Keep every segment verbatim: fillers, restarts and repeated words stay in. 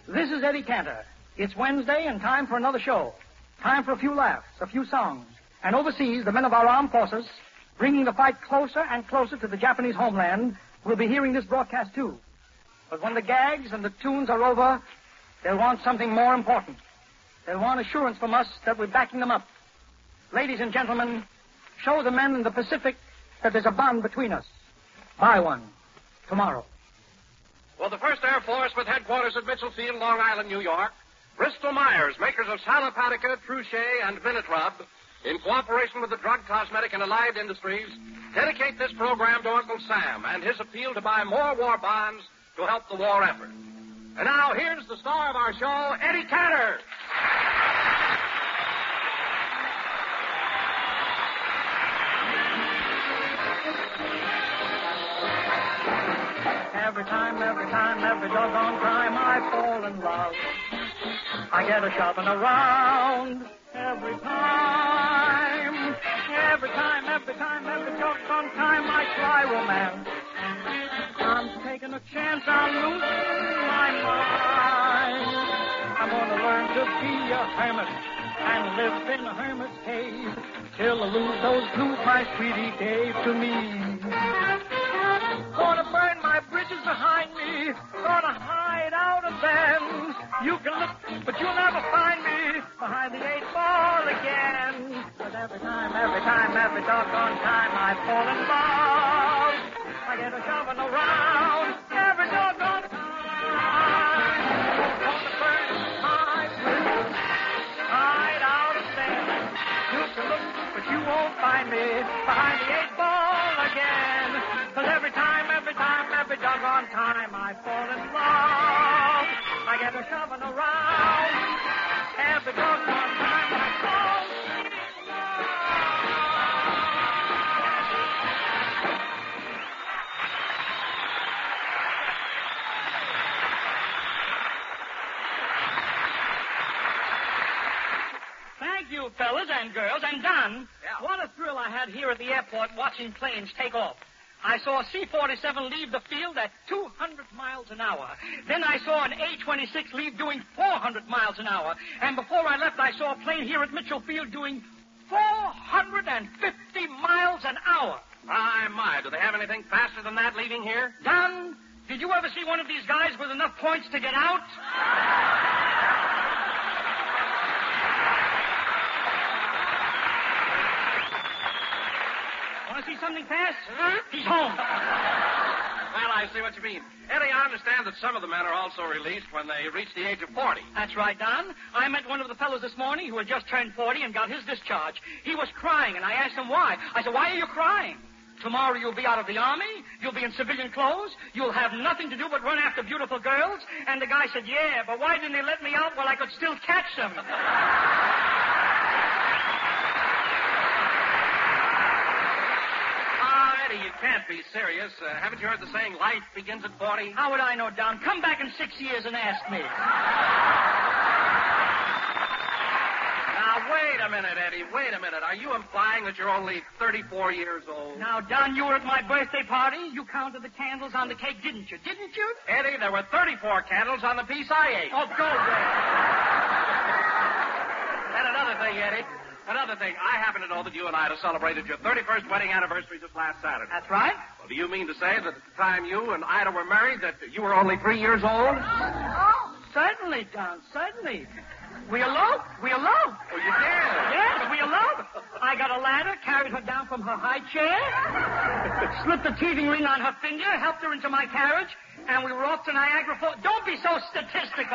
This is Eddie Cantor. It's Wednesday and time for another show. Time for a few laughs, a few songs. And overseas, the men of our armed forces, bringing the fight closer and closer to the Japanese homeland, will be hearing this broadcast too. But when the gags and the tunes are over, they'll want something more important. They'll want assurance from us that we're backing them up. Ladies and gentlemen, show the men in the Pacific that there's a bond between us. Buy one. Tomorrow. Well, the First Air Force with headquarters at Mitchell Field, Long Island, New York, Bristol Myers, makers of Salopatica, Truchet, and Minute Rub, in cooperation with the Drug, Cosmetic, and Allied Industries, dedicate this program to Uncle Sam and his appeal to buy more war bonds to help the war effort. And now, here's the star of our show, Eddie Cantor. Every time, every time, every doggone time I fall in love, I get a shopping around. Every time, every time, every time, every doggone time I try romance. I'm taking a chance on losing my mind. I'm gonna learn to be a hermit and live in a hermit's cave till I lose those blues my sweetie gave to me. Gonna burn my bridges behind me. Gonna hide out and then you can look, but you'll never find me behind the eight ball again. But every time, every time, every doggone time I fall in love, I get a shoving around every doggone time. Gonna burn my bridges, hide out and then you can look, but you won't find me behind the eight ball again. Cause every time, every time, every doggone time I fall in love, I get a shoving around. Every doggone time I fall in love. Thank you, fellas and girls. And Don, yeah. What a thrill I had here at the airport watching planes take off. I saw a C forty-seven leave the field at two hundred miles an hour. Then I saw an A twenty-six leave doing four hundred miles an hour. And before I left, I saw a plane here at Mitchell Field doing four hundred fifty miles an hour. My, my, do they have anything faster than that leaving here? Don, did you ever see one of these guys with enough points to get out? See something fast? Huh? He's home. Well, I see what you mean. Eddie, I understand that some of the men are also released when they reach the age of forty. That's right, Don. I met one of the fellows this morning who had just turned forty and got his discharge. He was crying, and I asked him why. I said, why are you crying? Tomorrow you'll be out of the army, you'll be in civilian clothes, you'll have nothing to do but run after beautiful girls. And the guy said, yeah, but why didn't they let me out while I could still catch them? You can't be serious. Uh, haven't you heard the saying, life begins at forty? How would I know, Don? Come back in six years and ask me. Now, wait a minute, Eddie. Wait a minute. Are you implying that you're only thirty-four years old? Now, Don, you were at my birthday party. You counted the candles on the cake, didn't you? Didn't you? Eddie, there were thirty-four candles on the piece I ate. Oh, go away. And another thing, Eddie. Another thing, I happen to know that you and Ida celebrated your thirty-first wedding anniversary just last Saturday. That's right. Well, do you mean to say that at the time you and Ida were married that you were only three years old? Oh, certainly, Don, certainly. We eloped. We eloped. Oh, you did? Yes, we eloped. I got a ladder, carried her down from her high chair, slipped a teething ring on her finger, helped her into my carriage, and we were off to Niagara Falls. Don't be so statistical.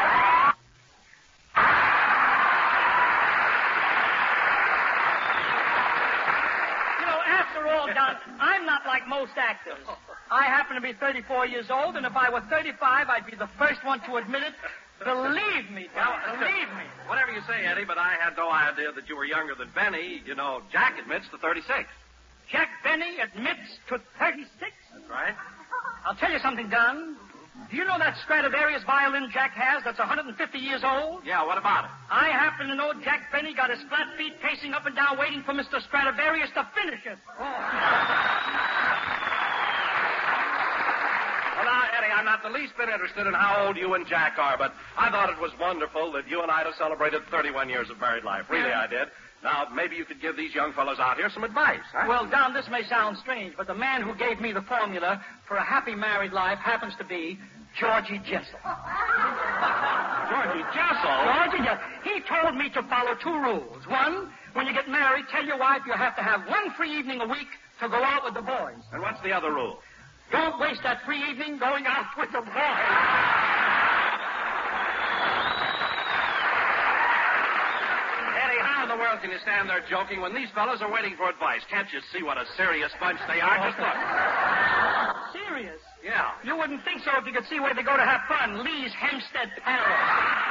After all, Don, I'm not like most actors. I happen to be thirty-four years old, and if I were thirty-five, I'd be the first one to admit it. Believe me, Don, well, believe me. Whatever you say, Eddie, but I had no idea that you were younger than Benny. You know, Jack admits to thirty-six. Jack Benny admits to thirty-six? That's right. I'll tell you something, Don. Do you know that Stradivarius violin Jack has that's one hundred fifty years old? Yeah, what about it? I happen to know Jack Benny got his flat feet pacing up and down waiting for Mister Stradivarius to finish it. Oh. Well, now, Eddie, I'm not the least bit interested in how old you and Jack are, but I thought it was wonderful that you and Ida celebrated thirty-one years of married life. Really, I did. Now, maybe you could give these young fellows out here some advice, huh? Well, Don, this may sound strange, but the man who gave me the formula for a happy married life happens to be Georgie Jessel. Georgie Jessel? Georgie Jessel. He told me to follow two rules. One, when you get married, tell your wife you have to have one free evening a week to go out with the boys. And what's the other rule? Don't waste that free evening going out with the boys. Eddie, how in the world can you stand there joking when these fellows are waiting for advice? Can't you see what a serious bunch they are? Just look. Serious? Yeah. You wouldn't think so if you could see where they go to have fun. Lee's Hempstead Palace.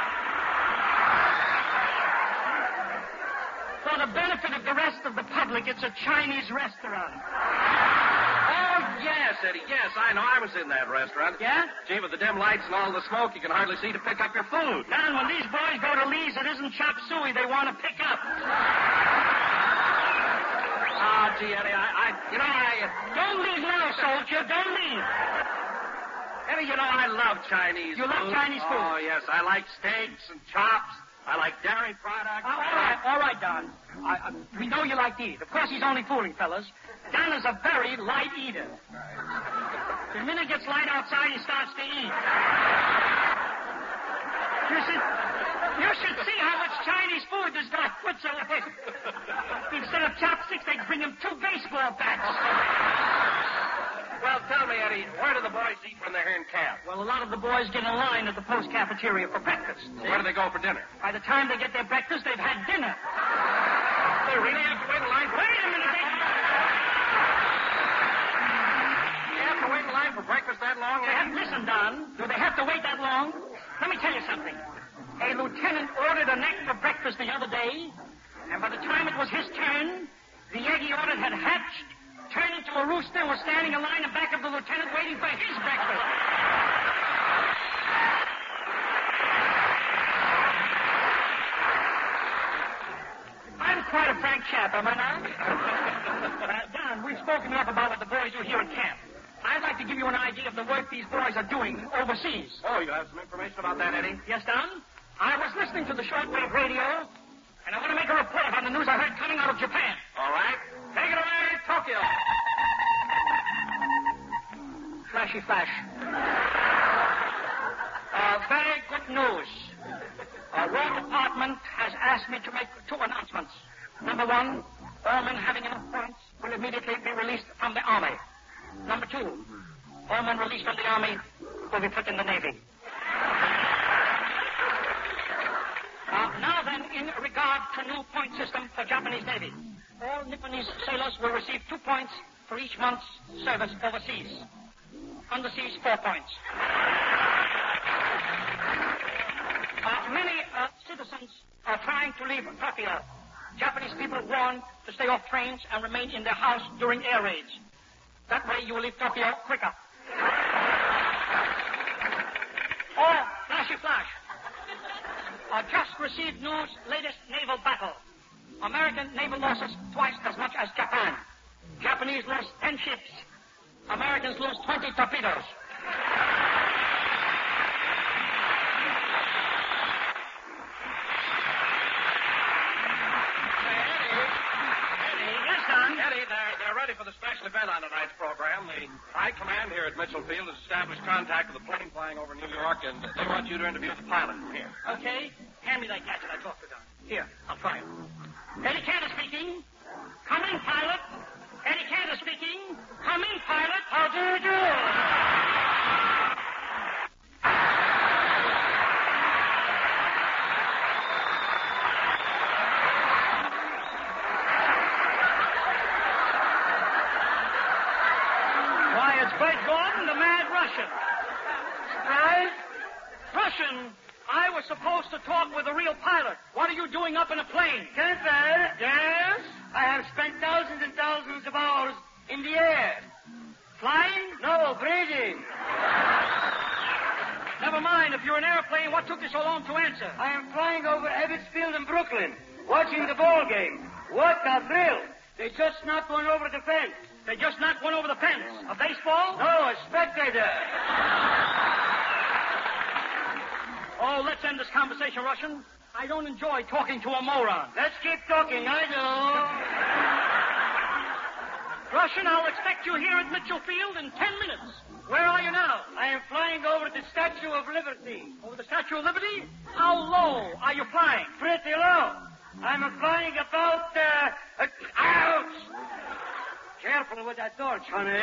For the benefit of the rest of the public, it's a Chinese restaurant. Oh, yes, Eddie, yes, I know. I was in that restaurant. Yeah? Gee, with the dim lights and all the smoke, you can hardly see to pick up your food. Don, when these boys go to Lee's, it isn't chop suey they want to pick up. Ah, gee, Eddie, I, I you know, I... Don't leave now, soldier. Don't leave. Eddie, you know, I love Chinese You food. love Chinese food? Oh, yes, I like steaks and chops. I like dairy products. Uh, all right, all right, Don. I, I, we know you like to eat. Of course, he's only fooling, fellas. Don is a very light eater. The minute it gets light outside, he starts to eat. You should, you should see how much Chinese food this guy puts away. Instead of chopsticks, they bring him two baseball bats. Well, tell me, Eddie, where do the boys eat when they're here in camp? Well, a lot of the boys get in line at the post cafeteria for breakfast. Where do they go for dinner? By the time they get their breakfast, they've had dinner. They really have to wait in line for... Wait a minute, they... You have to wait in line for breakfast that long, They have, Eddie? listen, Don, do they have to wait that long? Let me tell you something. A lieutenant ordered an egg for breakfast the other day, and by the time it was his turn, the egg he ordered had hatched, turned into a rooster, and was standing in line in back of the lieutenant waiting for his breakfast. I'm quite a frank chap, am I not? uh, Don, we've spoken enough about what the boys do here in camp. I'd like to give you an idea of the work these boys are doing overseas. Oh, you have some information about that, Eddie? Yes, Don? I was listening to the shortwave radio, and I want to make a report on the news I heard coming out of Japan. All right. Take it away, Tokyo. Flashy flash. Uh, very good news. Our War Department has asked me to make two announcements. Number one, all men having enough points will immediately be released from the Army. Number two, all men released from the Army will be put in the Navy. Uh, now then, in regard to new point system for Japanese Navy, all Nipponese sailors will receive two points for each month's service overseas. Underseas, four points. Uh, many uh, citizens are trying to leave Tokyo. Japanese people warned to stay off trains and remain in their house during air raids. That way you will leave Tokyo quicker. Oh, flashy flash. Uh, just received news, latest naval battle. American naval losses twice as much as Japan. Japanese lost ten ships. Americans lose twenty torpedoes. Eddie, they're, they're ready for the special event on tonight's program. The High Command here at Mitchell Field has established contact with the plane flying over New York, and they want you to interview the pilot from here. Okay. Hand me that gadget I talked to Don. Here, I'll try it. Eddie Cantor speaking. Coming, pilot. Eddie Cantor speaking. Coming, pilot. How do you do? Fred Gordon, the mad Russian. Right? Russian, I was supposed to talk with a real pilot. What are you doing up in a plane? Cantor? Yes? I have spent thousands and thousands of hours in the air. Flying? No, breathing. Never mind. If you're an airplane, what took you so long to answer? I am flying over Ebbets Field in Brooklyn, watching the ball game. What a thrill. They just knocked one over the fence. They just knocked one over the fence. A baseball? No, a spectator. Oh, let's end this conversation, Russian. I don't enjoy talking to a moron. Let's keep talking. I do. Russian, I'll expect you here at Mitchell Field in ten minutes. Where are you now? I am flying over the Statue of Liberty. Over the Statue of Liberty? How low are you flying? Pretty low. I'm flying about, uh, uh, ouch! Careful with that torch, honey.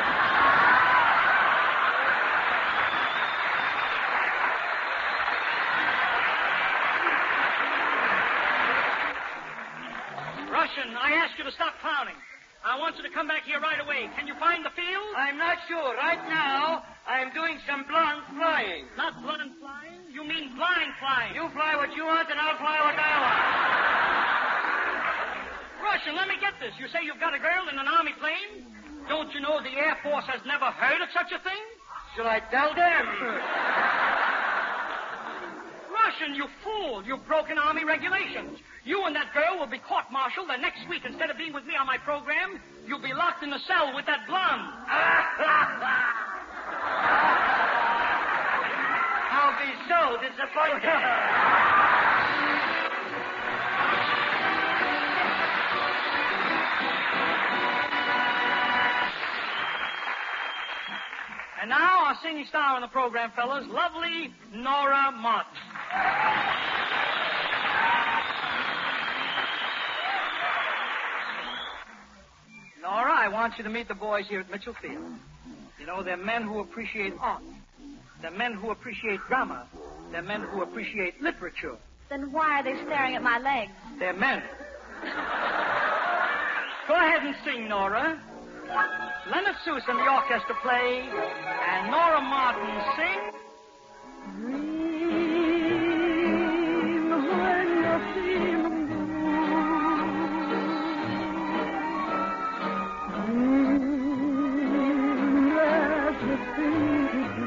Russian, I ask you to stop clowning. I want you to come back here right away. Can you find the field? I'm not sure. Right now, I'm doing some blunt flying. Not blunt flying? You mean blind flying? You fly what you want, and I'll fly what I want. Russian, let me get this. You say you've got a girl in an army plane? Don't you know the Air Force has never heard of such a thing? Shall I tell them? Russian, you fool. You've broken Army regulations. You and that girl will be court-martialed, and next week, instead of being with me on my program, you'll be locked in the cell with that blonde. I'll be so disappointed. And now, our singing star on the program, fellas, lovely Nora Martin. Nora, I want you to meet the boys here at Mitchell Field. You know, they're men who appreciate art. They're men who appreciate drama. They're men who appreciate literature. Then why are they staring at my legs? They're men. Go ahead and sing, Nora. Leonard Seuss and the orchestra play, and Nora Martin sing. Dream when you're feeling blue. Dream that's the thing to do.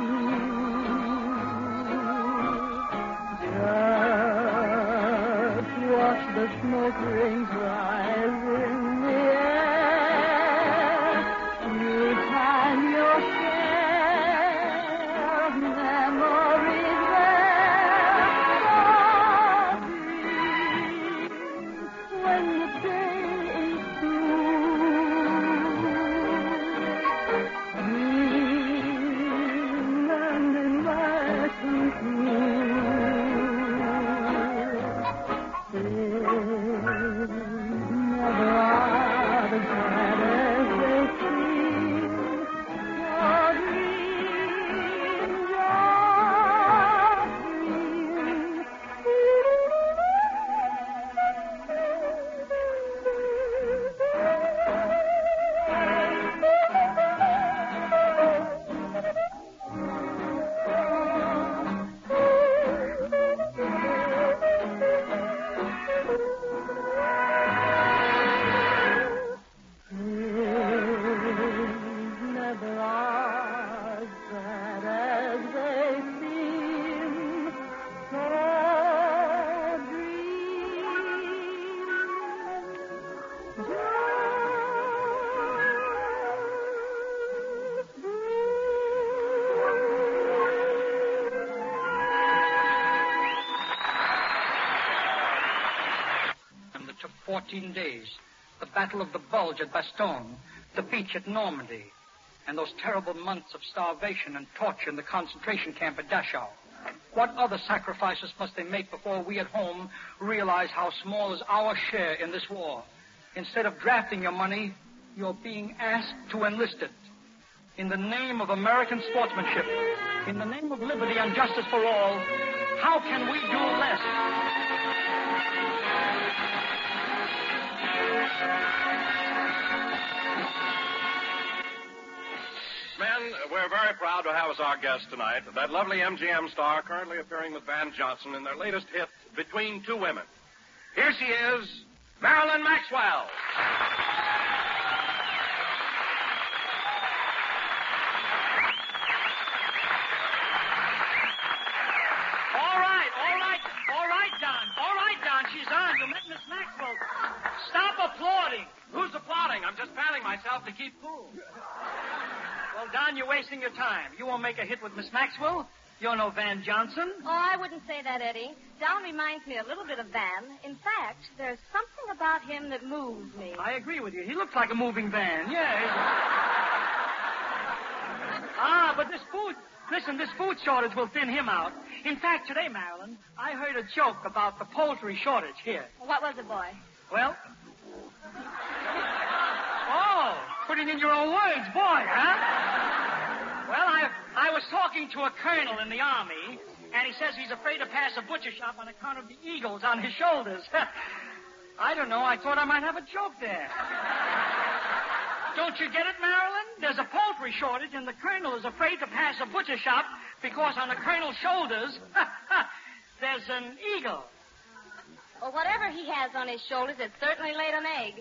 Just watch the smoke rings rise in the air. fourteen days, the Battle of the Bulge at Bastogne, the beach at Normandy, and those terrible months of starvation and torture in the concentration camp at Dachau. What other sacrifices must they make before we at home realize how small is our share in this war? Instead of drafting your money, you're being asked to enlist it. In the name of American sportsmanship, in the name of liberty and justice for all, how can we do less? Men, we're very proud to have as our guest tonight that lovely M G M star currently appearing with Van Johnson in their latest hit, Between Two Women. Here she is, Marilyn Maxwell. All right, all right, all right, Don. All right, Don. She's on. You met Miss Maxwell. Stop applauding. Who's applauding? smarting. I'm just fanning myself to keep cool. Well, Don, you're wasting your time. You won't make a hit with Miss Maxwell. You're no Van Johnson. Oh, I wouldn't say that, Eddie. Don reminds me a little bit of Van. In fact, there's something about him that moves me. I agree with you. He looks like a moving van. Yeah. ah, but this food... Listen, this food shortage will thin him out. In fact, today, Marilyn, I heard a joke about the poultry shortage here. What was it, boy? Well... Oh, putting in your own words, boy, huh? Well, I I was talking to a colonel in the Army, and he says he's afraid to pass a butcher shop on account of the eagles on his shoulders. I don't know. I thought I might have a joke there. Don't you get it, Marilyn? There's a poultry shortage, and the colonel is afraid to pass a butcher shop because on the colonel's shoulders, there's an eagle. Well, whatever he has on his shoulders, it certainly laid an egg.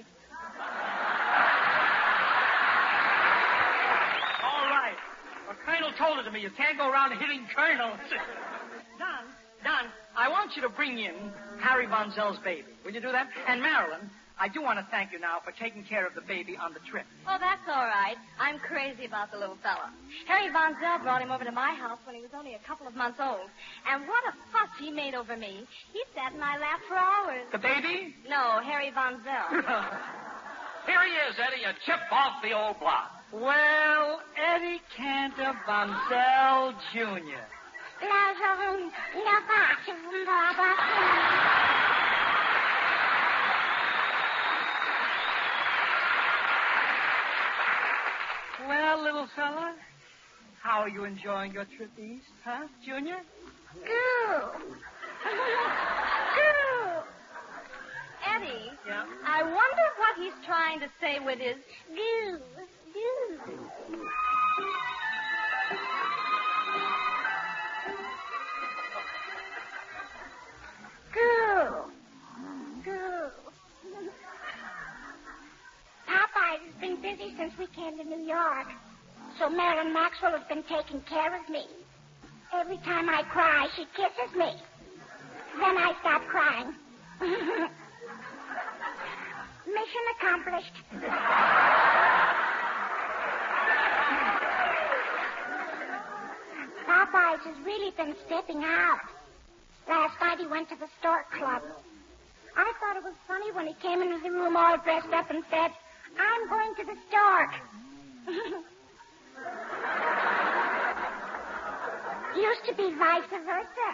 All right. The colonel told it to me. You can't go around hitting colonels. Don, Don, I want you to bring in Harry Von Zell's baby. Will you do that? And Marilyn, I do want to thank you now for taking care of the baby on the trip. Oh, that's all right. I'm crazy about the little fella. Harry Von Zell brought him over to my house when he was only a couple of months old. And what a fuss he made over me. He sat in my lap for hours. The baby? No, Harry Von Zell. Here he is, Eddie, a chip off the old block. Well, Eddie Cantor Von Zell, Junior Well, little fella, how are you enjoying your trip east, huh, Junior? Goo. Goo. Eddie, Yeah? I wonder what he's trying to say with his goo. Goo. Goo. Goo. Popeyes has been busy since we came to New York. So Marilyn Maxwell has been taking care of me. Every time I cry, she kisses me. Then I stop crying. Mission accomplished. Popeyes has really been stepping out. Last night he went to the Stork Club. I thought it was funny when he came into the room all dressed up and said, "I'm going to the Stork." Used to be vice versa.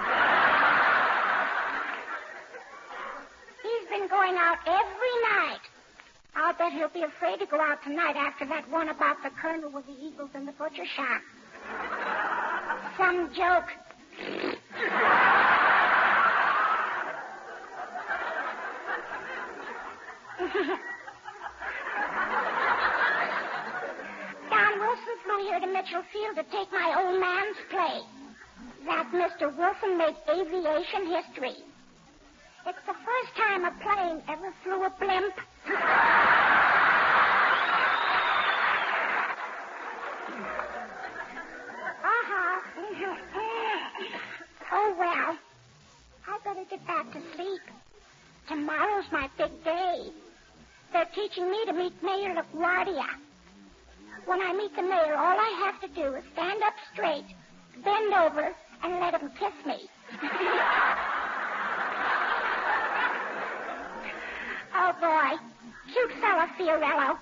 He's been going out every night. I'll bet he'll be afraid to go out tonight after that one about the colonel with the eagles in the butcher shop. Some joke. Don Wilson flew here to Mitchell Field to take my old man's place. That Mister Wilson made aviation history. It's the first time a plane ever flew a blimp. Uh-huh. Oh, well. I better get back to sleep. Tomorrow's my big day. They're teaching me to meet Mayor LaGuardia. When I meet the mayor, all I have to do is stand up straight, bend over, and let him kiss me. Oh, boy. Cute fella, Fiorello.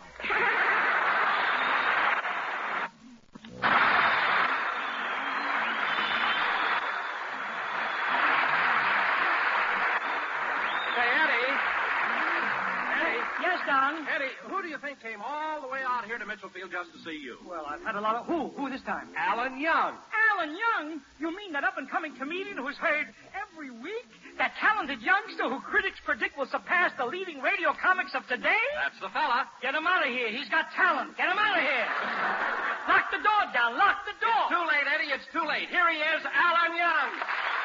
Eddie, who do you think came all the way out here to Mitchell Field just to see you? Well, I've had a lot of... Who? Who this time? Alan Young. Alan Young? You mean that up-and-coming comedian who's heard every week? That talented youngster who critics predict will surpass the leading radio comics of today? That's the fella. Get him out of here. He's got talent. Get him out of here. Lock the door down. Lock the door. Too late, Eddie. It's too late. Here he is, Alan Young.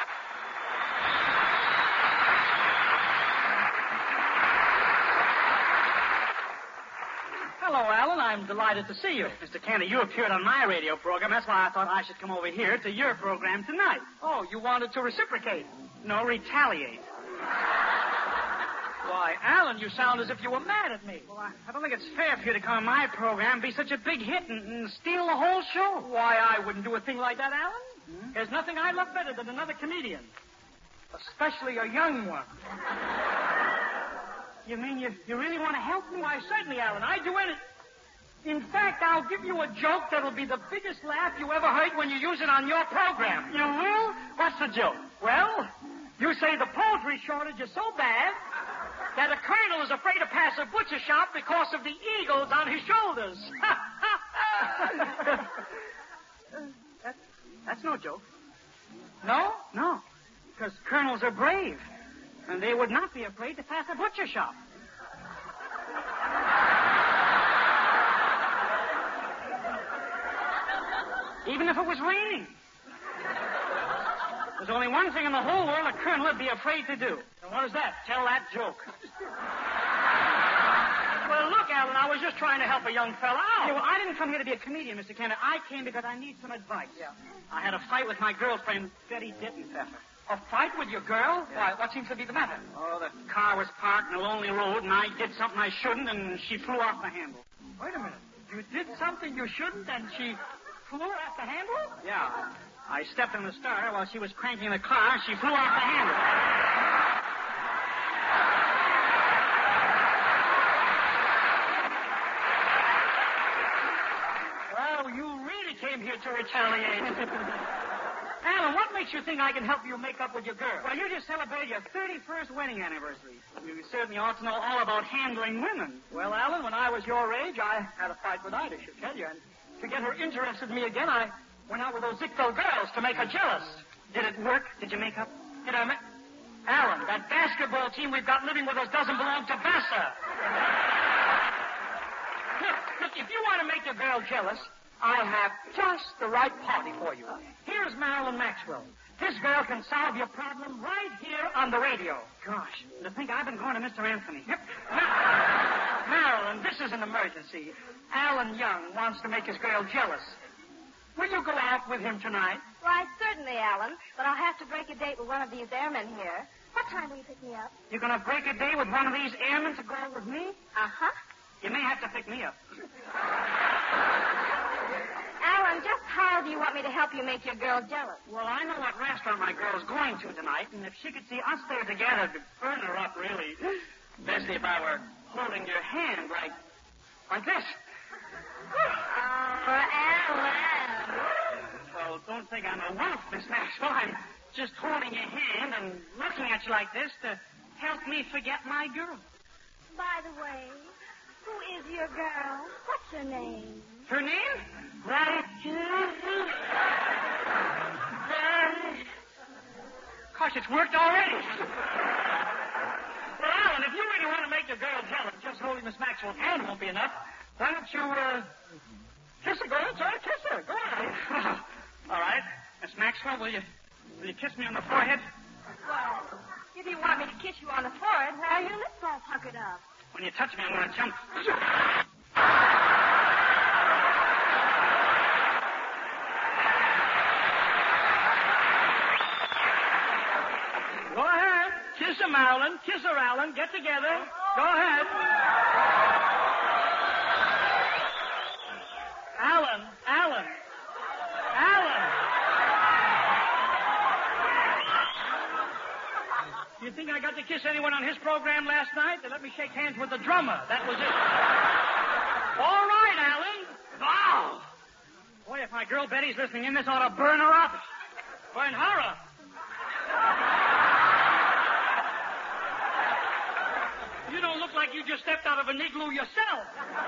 Hello, Alan. I'm delighted to see you. Mister Cantor, you appeared on my radio program. That's why I thought I should come over here to your program tonight. Oh, you wanted to reciprocate? No, retaliate. Why, Alan, you sound as if you were mad at me. Well, I, I don't think it's fair for you to come on my program, be such a big hit, and, and steal the whole show. Why, I wouldn't do a thing like that, Alan. Hmm? There's nothing I love better than another comedian, especially a young one. You mean you, you really want to help me? Why, certainly, Alan. I do anything. In fact, I'll give you a joke that'll be the biggest laugh you ever heard when you use it on your program. You will? What's the joke? Well, you say the poultry shortage is so bad that a colonel is afraid to pass a butcher shop because of the eagles on his shoulders. that, that's no joke. No? No. Because colonels are brave, and they would not be afraid to pass a butcher shop. Even if it was raining. There's only one thing in the whole world a colonel would be afraid to do. And what is that? Tell that joke. Well, look, Alan, I was just trying to help a young fella out. Yeah, well, I didn't come here to be a comedian, Mister Kennedy. I came because I need some advice. Yeah. I had a fight with my girlfriend, Betty Dittenpfeffer. A fight with your girl? Yeah. Why, what seems to be the matter? Oh, the car was parked in a lonely road, and I did something I shouldn't, and she flew off the handle. Wait a minute. You did something you shouldn't, and she flew off the handle? Yeah. I stepped on the starter while she was cranking the car, and she flew off the handle. Well, you really came here to retaliate. Alan, what makes you think I can help you make up with your girl? Well, you just celebrated your thirty-first wedding anniversary. You certainly ought to know all about handling women. Well, Alan, when I was your age, I had a fight with Ida, I should tell you. And to get her interested in me again, I went out with those Zickville girls to make her jealous. Did it work? Did you make up? Did I make... Alan, that basketball team we've got living with us doesn't belong to Vassar. Look, look, if you want to make your girl jealous, I have just the right party for you. Here's Marilyn Maxwell. This girl can solve your problem right here on the radio. Gosh, to think I've been going to Mister Anthony. Yep. Marilyn, this is an emergency. Alan Young wants to make his girl jealous. Will you go out with him tonight? Why, certainly, Alan. But I'll have to break a date with one of these airmen here. What time will you pick me up? You're going to break a day with one of these airmen to go out with me? Uh-huh. You may have to pick me up. Alan, just how do you want me to help you make your girl jealous? Well, I know what restaurant my girl's going to tonight, and if she could see us there together, it'd burn her up, really. Especially if I were holding your hand like, like this. Oh, Alan. Well, don't think I'm a wolf, Miss Maxwell. I'm just holding your hand and looking at you like this to help me forget my girl. By the way, who is your girl? What's her name? Her name? Right. Gosh, it's worked already. Well, Alan, if you really want to make your girl jealous, just holding Miss Maxwell's hand won't be enough. Why don't you, uh, kiss her, girl? Try to kiss her. Go on. All right. Miss Maxwell, will you, will you kiss me on the forehead? Well, if you want me to kiss you on the forehead, why are your lips all puckered up? When you touch me, I'm going to jump. Go ahead. Kiss her, Marilyn. Kiss her, Alan. Get together. Go ahead. Alan. Alan. Alan. You think I got to kiss anyone on his program last night? They let me shake hands with the drummer. That was it. All right, Alan. Wow. Boy, if my girl Betty's listening in, this ought to burn her up. Burn her up. You don't look like you just stepped out of an igloo yourself.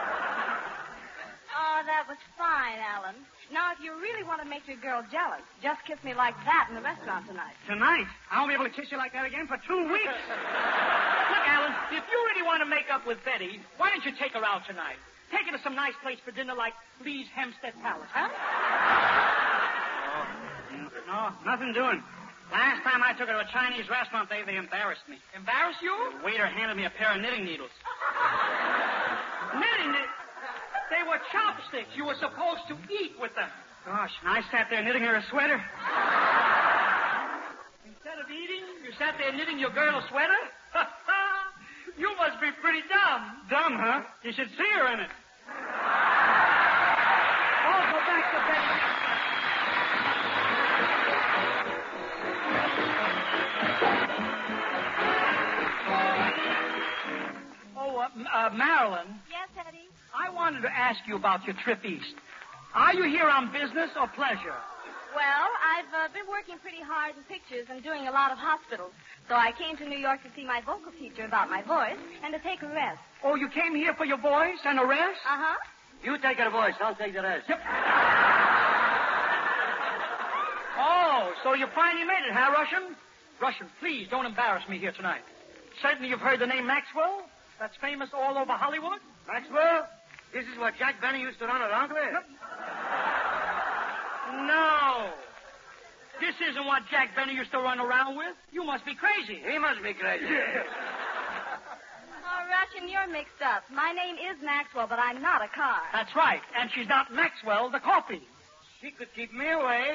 Oh, that was fine, Alan. Now, if you really want to make your girl jealous, just kiss me like that in the restaurant tonight. Tonight? I won't be able to kiss you like that again for two weeks. Look, Alan, if you really want to make up with Betty, why don't you take her out tonight? Take her to some nice place for dinner like Lee's Hempstead Palace, huh? Oh, no, nothing doing. Last time I took her to a Chinese restaurant, they, they embarrassed me. Embarrassed you? The waiter handed me a pair of knitting needles. Knitting needles? They were chopsticks. You were supposed to eat with them. Gosh, and I sat there knitting her a sweater. Instead of eating, you sat there knitting your girl a sweater? You must be pretty dumb. Dumb, huh? You should see her in it. Oh, go back to bed. Oh, uh, M- uh, Marilyn, Yes, Eddie? I wanted to ask you about your trip east. Are you here on business or pleasure? Well, I've uh, been working pretty hard in pictures and doing a lot of hospitals. So I came to New York to see my vocal teacher about my voice and to take a rest. Oh, you came here for your voice and a rest? Uh-huh. You take her voice. I'll take the rest. Yep. Oh, so you finally made it, huh, Russian? Russian, please don't embarrass me here tonight. Certainly you've heard the name Maxwell. That's famous all over Hollywood. Maxwell, this is what Jack Benny used to run around with? No. This isn't what Jack Benny used to run around with. You must be crazy. He must be crazy. Oh, Russian, you're mixed up. My name is Maxwell, but I'm not a car. That's right. And she's not Maxwell, the coffee. She could keep me awake.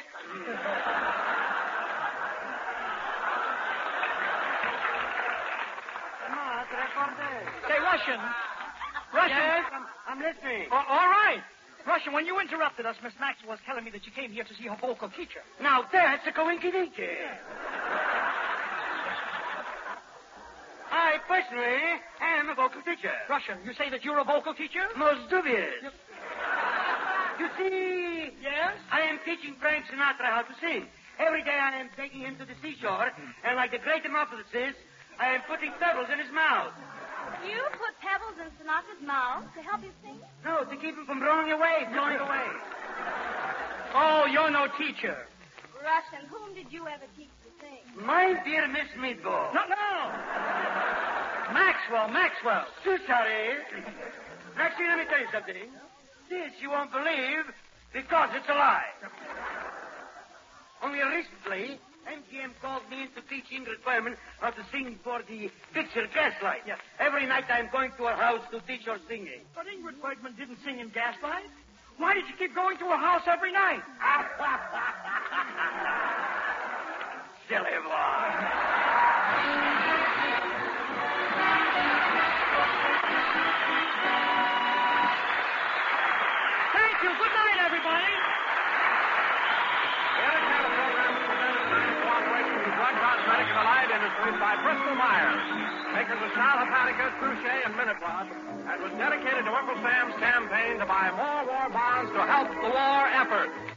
Say, Russian. Russian. Yes, I'm, I'm listening. Oh, all right. Russian, when you interrupted us, Miss Maxwell was telling me that you came here to see her vocal teacher. Now, that's a coincidence. I personally am a vocal teacher. Russian, you say that you're a vocal teacher? Most dubious. You see, Yes? I am teaching Frank Sinatra how to sing. Every day I am taking him to the seashore, and like the great Demopoulos says, I am putting pebbles in his mouth. You put pebbles in Sinatra's mouth to help you sing? No, to keep him from blowing away, blowing away. Oh, you're no teacher. Russian, whom did you ever teach to sing? My dear Miss Meatball. No, no. Maxwell, Maxwell. So sorry. Actually, let me tell you something. This you won't believe because it's a lie. Only recently, M G M called me in to teach Ingrid Berman how to sing for the picture Gaslight. Yes. Every night I'm going to her house to teach her singing. But Ingrid Bergman didn't sing in Gaslight. Why did you keep going to her house every night? Silly boy. Thank you. Good night, everybody. The other kind of program is presented in cooperation with Drug Cosmetic and Allied Industries by Bristol Myers, makers of Sal Hepatica, Truchet, and Minute Rod, and was dedicated to Uncle Sam's campaign to buy more war bonds to help the war effort.